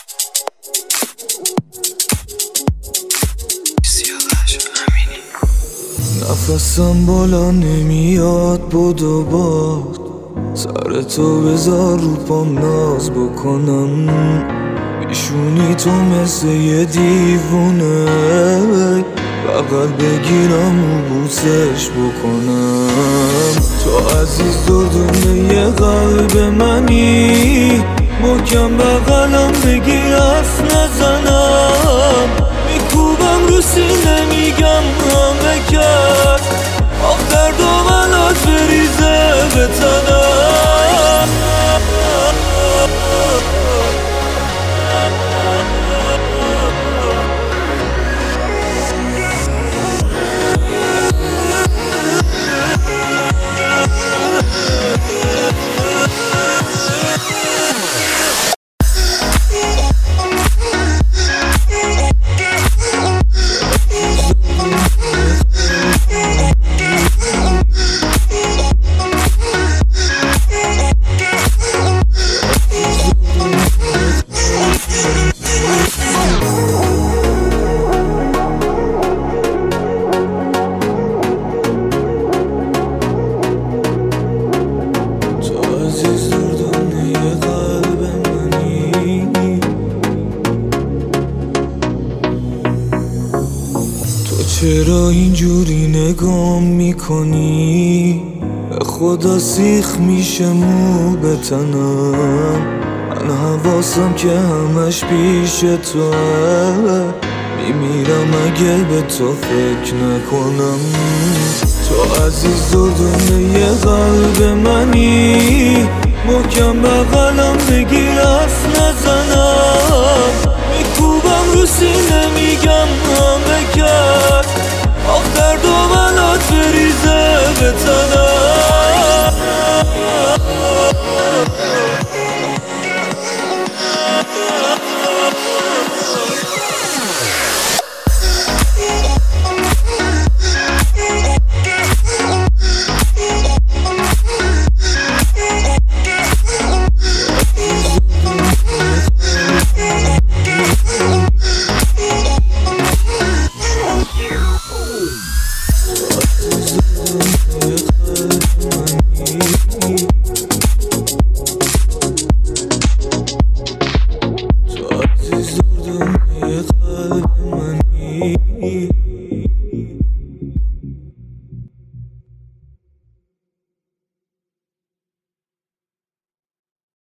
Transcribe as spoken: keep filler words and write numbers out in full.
نفسم بالا نمیاد بدو باد، سر تو بذار رو پام ناز بکنم، میشونی تو مثل یه دیوونه، بغل بگیرم و بوسش بکنم. تو عزیز دردونه یه قلب منی، محکم بغلم بگی حرف نزنم، میکوبم رو سینه میگم همه کرد، آخ درد و ملات بریزه به تنم. چرا اینجوری نگام میکنی؟ به خدا سیخ میشه مو به تنم، من حواسم که همش پیش توه، میمیرم اگه به تو فکر نکنم. تو عزیز دردونه یه قلب منی، محکم بغلم بگی حرف نزنم، میکوبم رو سینه میگم همه کرد، آخ درد و ملات بریزه به تنم.